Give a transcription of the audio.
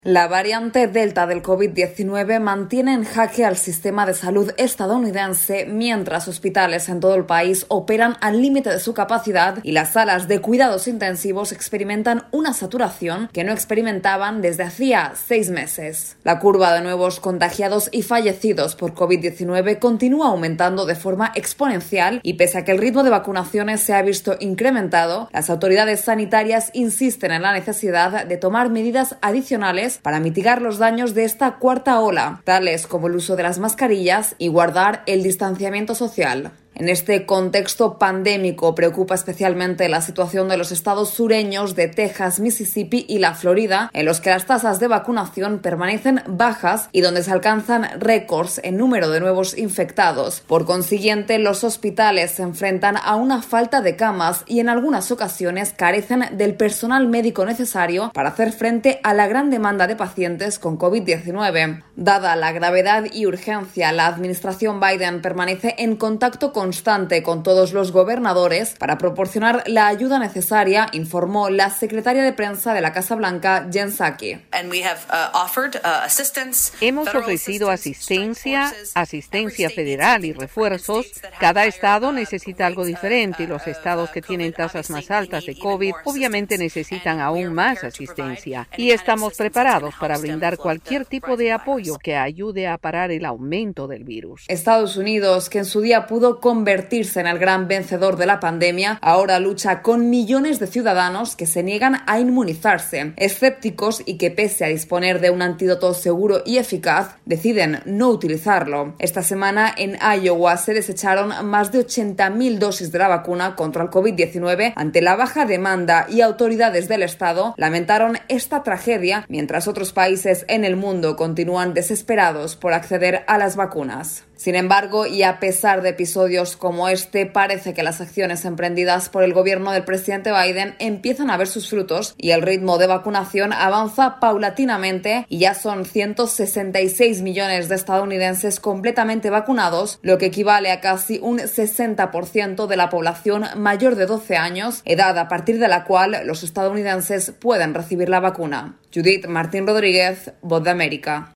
La variante Delta del COVID-19 mantiene en jaque al sistema de salud estadounidense mientras hospitales en todo el país operan al límite de su capacidad y las salas de cuidados intensivos experimentan una saturación que no experimentaban desde hacía 6 meses. La curva de nuevos contagiados y fallecidos por COVID-19 continúa aumentando de forma exponencial y pese a que el ritmo de vacunaciones se ha visto incrementado, las autoridades sanitarias insisten en la necesidad de tomar medidas adicionales para mitigar los daños de esta cuarta ola, tales como el uso de las mascarillas y guardar el distanciamiento social. En este contexto pandémico preocupa especialmente la situación de los estados sureños de Texas, Mississippi y la Florida, en los que las tasas de vacunación permanecen bajas y donde se alcanzan récords en número de nuevos infectados. Por consiguiente, los hospitales se enfrentan a una falta de camas y en algunas ocasiones carecen del personal médico necesario para hacer frente a la gran demanda de pacientes con COVID-19. Dada la gravedad y urgencia, la administración Biden permanece en contacto constante con todos los gobernadores para proporcionar la ayuda necesaria, informó la secretaria de prensa de la Casa Blanca, Jen Psaki. Hemos ofrecido asistencia federal y refuerzos. Cada estado necesita algo diferente y los estados que tienen tasas más altas de COVID obviamente necesitan aún más asistencia. Y estamos preparados para brindar cualquier tipo de apoyo que ayude a parar el aumento del virus. Estados Unidos, que en su día pudo convertirse en el gran vencedor de la pandemia, ahora lucha con millones de ciudadanos que se niegan a inmunizarse, escépticos y que pese a disponer de un antídoto seguro y eficaz, deciden no utilizarlo. Esta semana en Iowa se desecharon más de 80.000 dosis de la vacuna contra el COVID-19 ante la baja demanda y autoridades del estado lamentaron esta tragedia, mientras otros países en el mundo continúan desesperados por acceder a las vacunas. Sin embargo, y a pesar de episodios como este, parece que las acciones emprendidas por el gobierno del presidente Biden empiezan a ver sus frutos y el ritmo de vacunación avanza paulatinamente y ya son 166 millones de estadounidenses completamente vacunados, lo que equivale a casi un 60% de la población mayor de 12 años, edad a partir de la cual los estadounidenses pueden recibir la vacuna. Judith Martín Rodríguez, Voz de América.